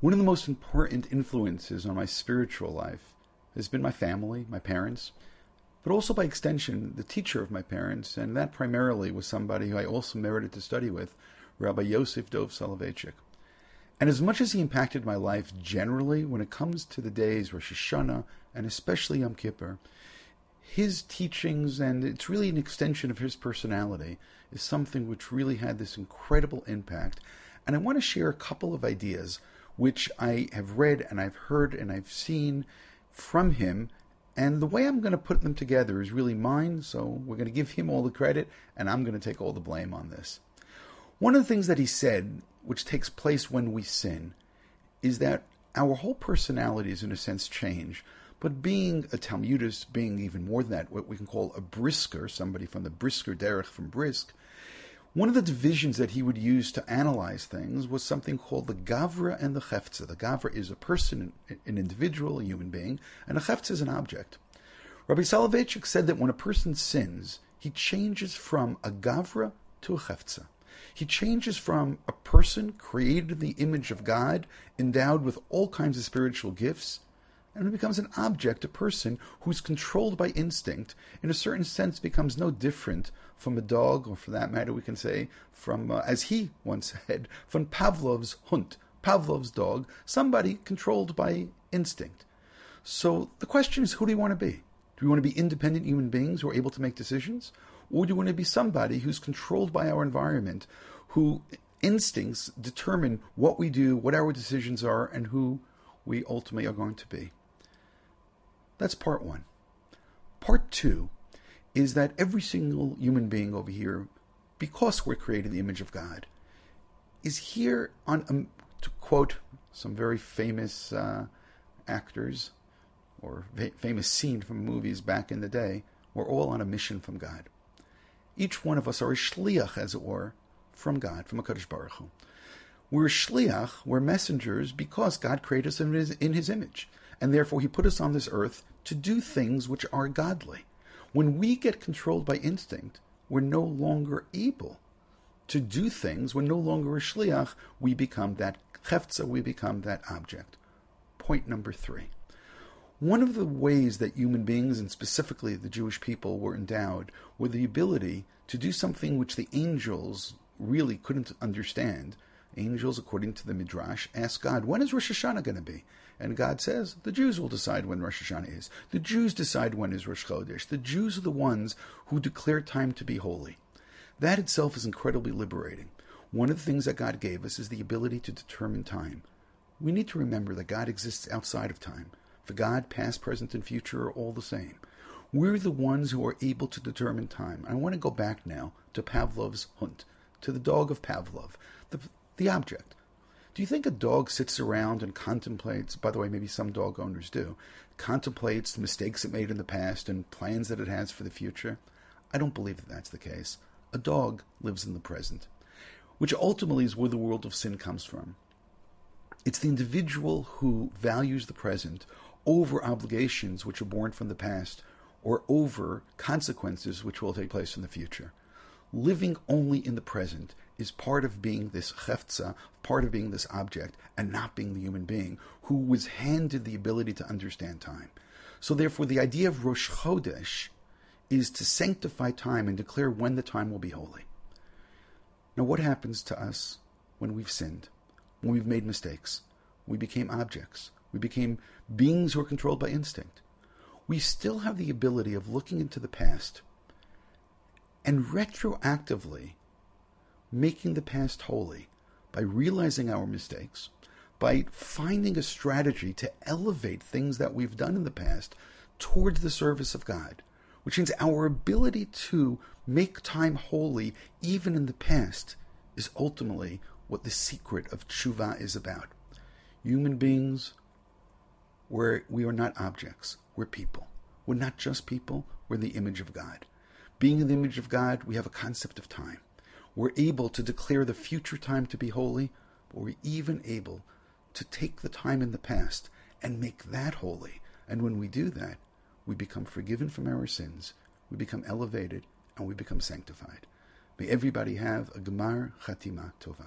One of the most important influences on my spiritual life has been my family, my parents, but also by extension, the teacher of my parents, and that primarily was somebody who I also merited to study with, Rabbi Yosef Dov Soloveitchik. And as much as he impacted my life generally, when it comes to the days Rosh Hashanah, and especially Yom Kippur, his teachings, and it's really an extension of his personality, is something which really had this incredible impact. And I want to share a couple of ideas which I have read and I've heard and I've seen from him. And the way I'm going to put them together is really mine, so we're going to give him all the credit, and I'm going to take all the blame on this. One of the things that he said, which takes place when we sin, is that our whole personalities, in a sense, change. But being a Talmudist, being even more than that, what we can call a brisker, somebody from the Brisker Derech, from Brisk, one of the divisions that he would use to analyze things was something called the Gavra and the Cheftza. The Gavra is a person, an individual, a human being, and a Cheftza is an object. Rabbi Soloveitchik said that when a person sins, he changes from a Gavra to a Cheftza. He changes from a person created in the image of God, endowed with all kinds of spiritual gifts, and it becomes an object, a person who's controlled by instinct, in a certain sense becomes no different from a dog, or for that matter we can say, from, as he once said, from Pavlov's Hund, Pavlov's dog, somebody controlled by instinct. So the question is, who do you want to be? Do we want to be independent human beings who are able to make decisions? Or do you want to be somebody who's controlled by our environment, who instincts determine what we do, what our decisions are, and who we ultimately are going to be? That's part one. Part two is that every single human being over here, because we're created in the image of God, is here on, to quote some very famous actors, or famous scene from movies back in the day, we're all on a mission from God. Each one of us are a shliach, as it were, from God, from HaKadosh Baruch Hu. We're a shliach, we're messengers, because God created us in His image. And therefore He put us on this earth to do things which are godly. When we get controlled by instinct, we're no longer able to do things. We're no longer a shliach. We become that cheftza, we become that object. Point number three. One of the ways that human beings, and specifically the Jewish people, were endowed with the ability to do something which the angels really couldn't understand. Angels, according to the Midrash, ask God, when is Rosh Hashanah going to be? And God says, the Jews will decide when Rosh Hashanah is. The Jews decide when is Rosh Chodesh. The Jews are the ones who declare time to be holy. That itself is incredibly liberating. One of the things that God gave us is the ability to determine time. We need to remember that God exists outside of time. For God, past, present, and future are all the same. We're the ones who are able to determine time. I want to go back now to Pavlov's Hund, to the dog of Pavlov, the object. Do you think a dog sits around and contemplates, by the way, maybe some dog owners do, contemplates the mistakes it made in the past and plans that it has for the future? I don't believe that that's the case. A dog lives in the present, which ultimately is where the world of sin comes from. It's the individual who values the present over obligations which are born from the past, or over consequences which will take place in the future. Living only in the present is part of being this cheftza, part of being this object, and not being the human being who was handed the ability to understand time. So therefore, the idea of Rosh Chodesh is to sanctify time and declare when the time will be holy. Now, what happens to us when we've sinned, when we've made mistakes? We became objects. We became beings who are controlled by instinct. We still have the ability of looking into the past and retroactively making the past holy by realizing our mistakes, by finding a strategy to elevate things that we've done in the past towards the service of God, which means our ability to make time holy even in the past is ultimately what the secret of tshuva is about. Human beings, we are not objects, we're people. We're not just people, we're the image of God. Being in the image of God, we have a concept of time. We're able to declare the future time to be holy, but we're even able to take the time in the past and make that holy. And when we do that, we become forgiven from our sins, we become elevated, and we become sanctified. May everybody have a Gemar Chatima Tova.